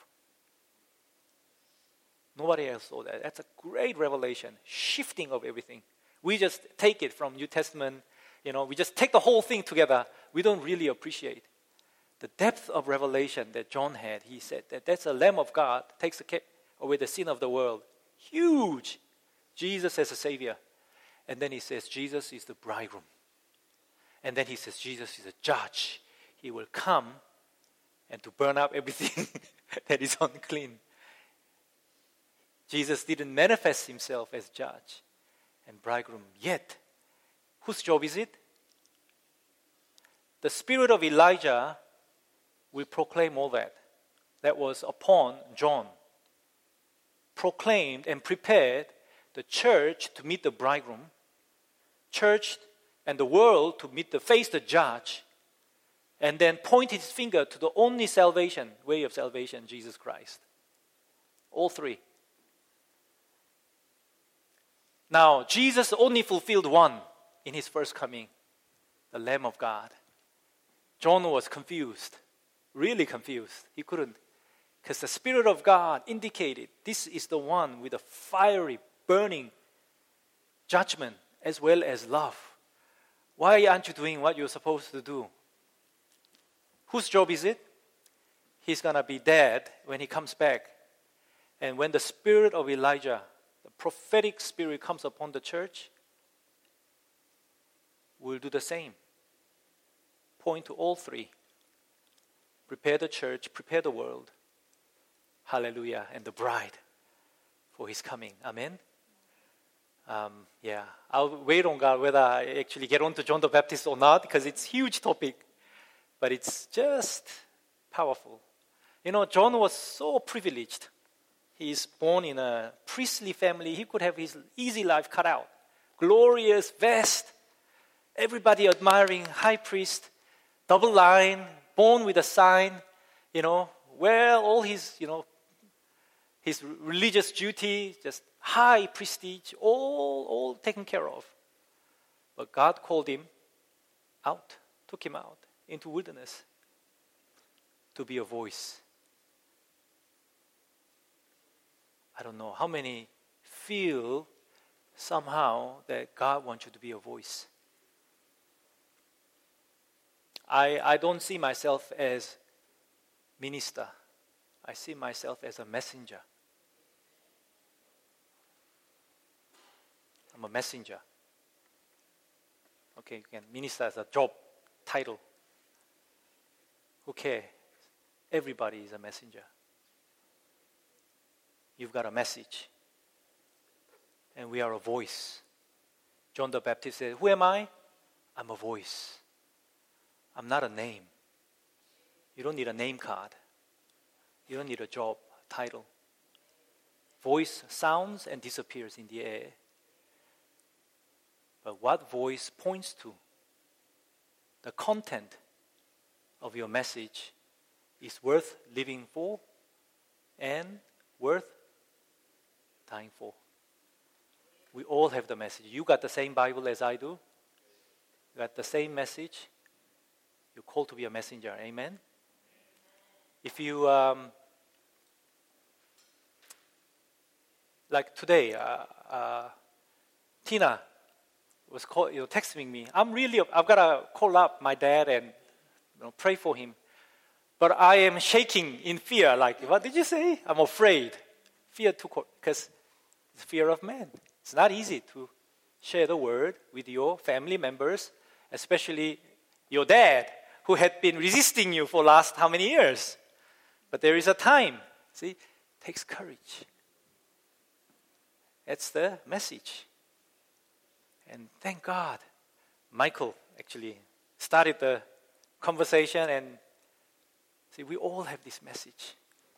Nobody else saw that. That's a great revelation, shifting of everything. We just take it from New Testament, we just take the whole thing together. We don't really appreciate the depth of revelation that John had. He said that that's a Lamb of God, takes away the sin of the world. Huge. Jesus as a Savior. And then he says Jesus is the bridegroom. And then he says Jesus is a judge. He will come and to burn up everything that is unclean. Jesus didn't manifest himself as judge and bridegroom yet. Whose job is it? The spirit of Elijah will proclaim all that. That was upon John. Proclaimed and prepared the church to meet the bridegroom, church and the world to face the judge, and then point his finger to the only way of salvation, Jesus Christ. All three. Now, Jesus only fulfilled one in his first coming, the Lamb of God. John was confused, really confused. He couldn't, because the Spirit of God indicated this is the one with a fiery, burning judgment as well as love. Why aren't you doing what you're supposed to do? Whose job is it? He's going to be dead when he comes back. And when the spirit of Elijah, the prophetic spirit, comes upon the church, we'll do the same. Point to all three. Prepare the church, prepare the world. Hallelujah. And the bride for his coming. Amen. I'll wait on God whether I actually get on to John the Baptist or not, because it's a huge topic. But it's just powerful. John was so privileged. He's born in a priestly family. He could have his easy life cut out. Glorious vest. Everybody admiring high priest. Double line. Born with a sign. Wear all his, his religious duty. Just high prestige. All taken care of. But God called him out. Took him out into wilderness to be a voice. I don't know how many feel somehow that God wants you to be a voice. I don't see myself as minister. I see myself as a messenger. I'm a messenger. Okay, you can minister as a job title. Who cares? Everybody is a messenger. You've got a message. And we are a voice. John the Baptist said, who am I? I'm a voice. I'm not a name. You don't need a name card. You don't need a job title. Voice sounds and disappears in the air. But what voice points to? The content of your message is worth living for and worth dying for. We all have the message. You got the same Bible as I do. You got the same message. You're called to be a messenger. Amen? If you, like today, Tina was texting me. I've got to call up my dad and pray for him. But I am shaking in fear. Like, what did you say? I'm afraid. Fear because it's fear of man. It's not easy to share the word with your family members, especially your dad, who had been resisting you for last how many years. But there is a time. See, it takes courage. That's the message. And thank God, Michael actually started the conversation, and see, we all have this message.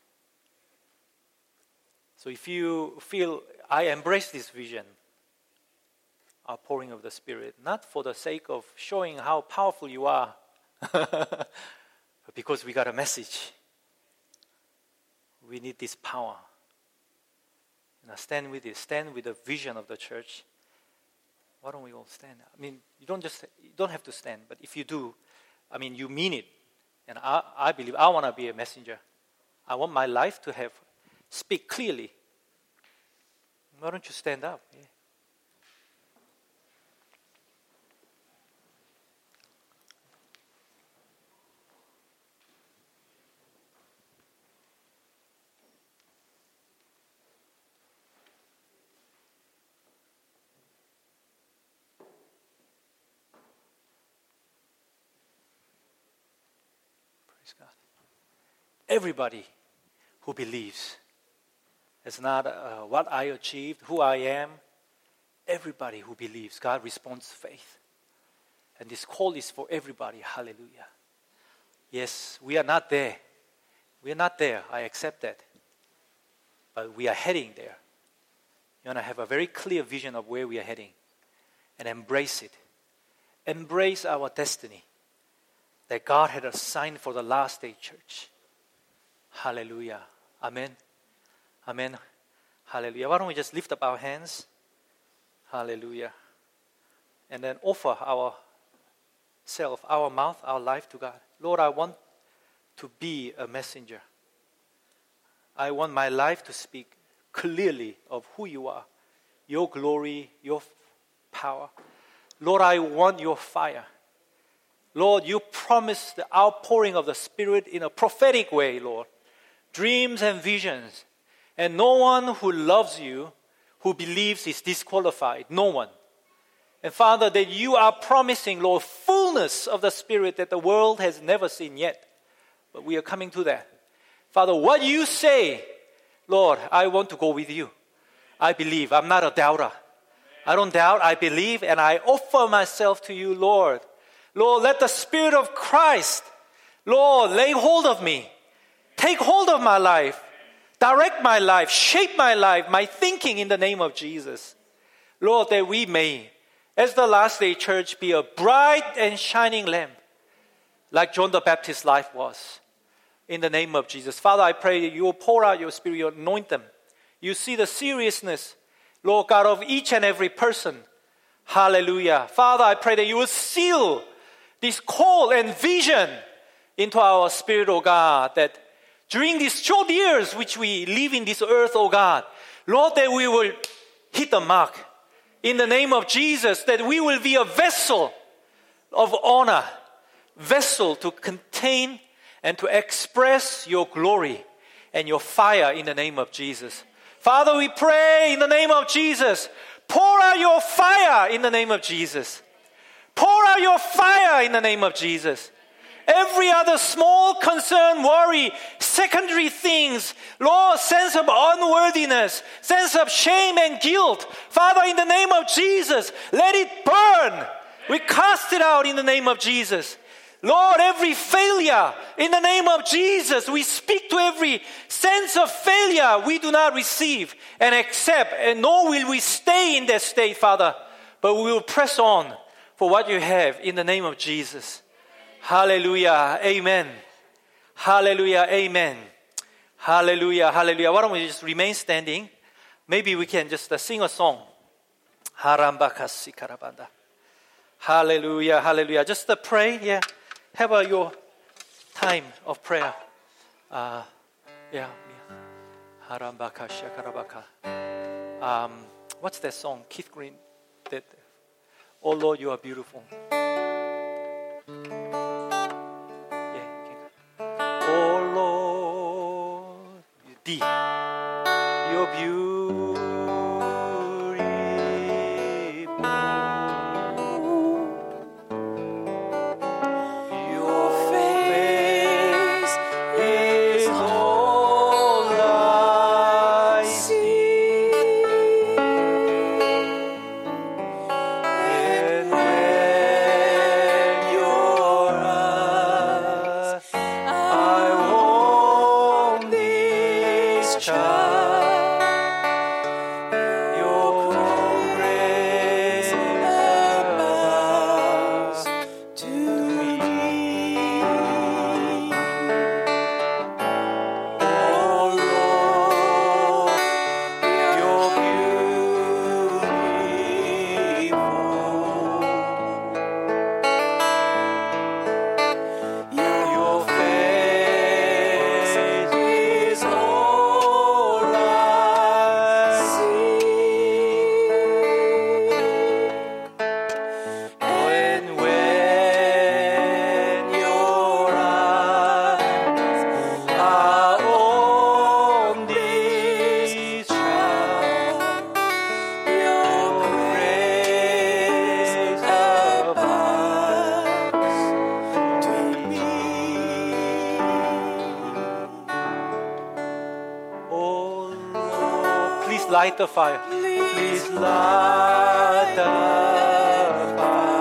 So if you feel, I embrace this vision, outpouring of the Spirit, not for the sake of showing how powerful you are, but because we got a message. We need this power. Stand with it. Stand with the vision of the church. Why don't we all stand? I mean, you don't have to stand, but if you do, I mean, you mean it. And I believe I want to be a messenger. I want my life to speak clearly. Why don't you stand up? Yeah. Praise God. Everybody who believes, it's not what I achieved, who I am. Everybody who believes, God responds faith. And this call is for everybody. Hallelujah. Yes, we are not there. We are not there. I accept that. But we are heading there. You want to have a very clear vision of where we are heading and embrace it. Embrace our destiny that God had assigned for the last day church. Hallelujah. Amen. Amen. Hallelujah. Why don't we just lift up our hands? Hallelujah. And then offer ourself, our mouth, our life to God. Lord, I want to be a messenger. I want my life to speak clearly of who you are, your glory, your power. Lord, I want your fire. Lord, you promised the outpouring of the Spirit in a prophetic way, Lord. Dreams and visions. And no one who loves you, who believes, is disqualified. No one. And Father, that you are promising, Lord, fullness of the Spirit that the world has never seen yet. But we are coming to that. Father, what you say, Lord, I want to go with you. I believe. I'm not a doubter. I don't doubt. I believe, and I offer myself to you, Lord. Lord, let the Spirit of Christ, Lord, lay hold of me. Take hold of my life. Direct my life. Shape my life, my thinking in the name of Jesus. Lord, that we may, as the last day church, be a bright and shining lamp, like John the Baptist's life was. In the name of Jesus. Father, I pray that you will pour out your Spirit, you anoint them. You see the seriousness, Lord God, of each and every person. Hallelujah. Father, I pray that you will seal this call and vision into our spirit, O God, that during these short years which we live in this earth, O God, Lord, that we will hit the mark. In the name of Jesus, that we will be a vessel of honor, vessel to contain and to express your glory and your fire in the name of Jesus. Father, we pray in the name of Jesus, pour out your fire in the name of Jesus. Pour out your fire in the name of Jesus. Every other small concern, worry, secondary things, Lord, sense of unworthiness, sense of shame and guilt. Father, in the name of Jesus, let it burn. We cast it out in the name of Jesus. Lord, every failure, in the name of Jesus, we speak to every sense of failure we do not receive and accept, and nor will we stay in that state, Father, but we will press on for what you have in the name of Jesus. Hallelujah. Amen. Hallelujah. Amen. Hallelujah. Hallelujah. Why don't we just remain standing? Maybe we can just sing a song. Harambakasikarabanda. Hallelujah. Hallelujah. Just pray. Yeah. Have your time of prayer. Harambakashakarabaka. What's that song? Keith Green. That, oh Lord, you are beautiful. Oh Lord, D. You're beautiful. Your face is all I see. And when your eyes, I want this child light the fire. Please light the fire.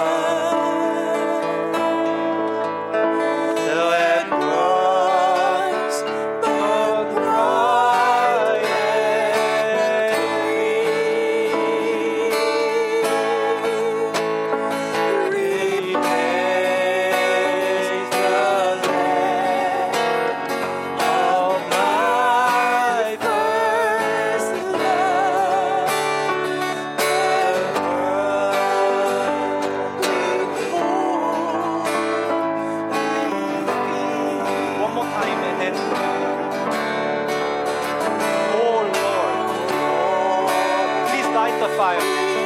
Let burns burn bright and clean. Replace the land of my first love. One more time and then. Oh Lord, please light the fire.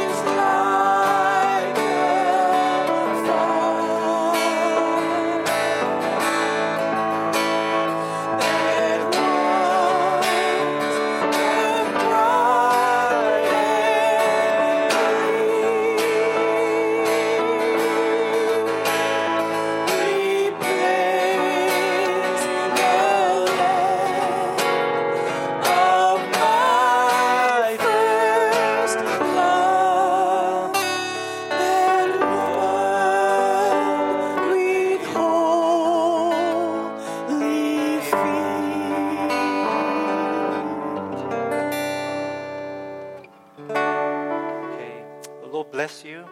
Bless you.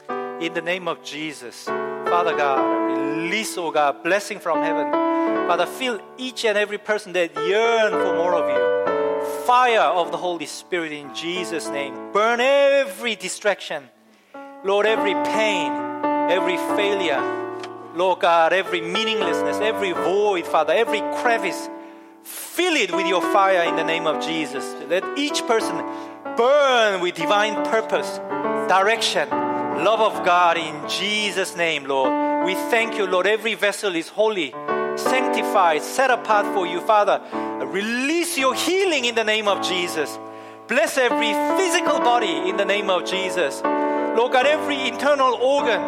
In the name of Jesus, Father God, release, oh God, blessing from heaven. Father, fill each and every person that yearn for more of you. Fire of the Holy Spirit in Jesus' name. Burn every distraction. Lord, every pain, every failure. Lord God, every meaninglessness, every void, Father, every crevice. Fill it with your fire in the name of Jesus. Let each person burn with divine purpose, direction, love of God in Jesus' name, Lord. We thank you, Lord. Every vessel is holy, sanctified, set apart for you, Father. Release your healing in the name of Jesus. Bless every physical body in the name of Jesus. Lord God, every internal organ,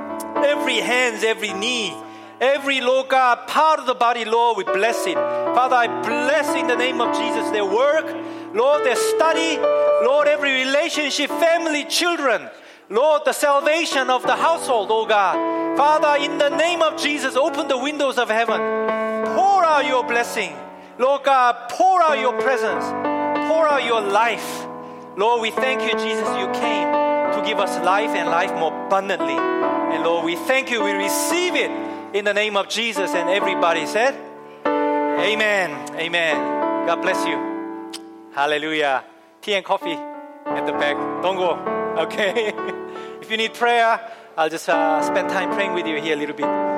every hands, every knee, every, Lord God, part of the body, Lord, we bless it. Father, I bless in the name of Jesus their work, Lord, their study, Lord, every relationship, family, children, Lord, the salvation of the household, oh God. Father, in the name of Jesus, open the windows of heaven. Pour out your blessing. Lord God, pour out your presence. Pour out your life. Lord, we thank you, Jesus, you came to give us life and life more abundantly. And Lord, we thank you, we receive it in the name of Jesus. And everybody said, Amen. Amen. God bless you. Hallelujah. Tea and coffee at the back. Don't go. Okay. If you need prayer, I'll just spend time praying with you here a little bit.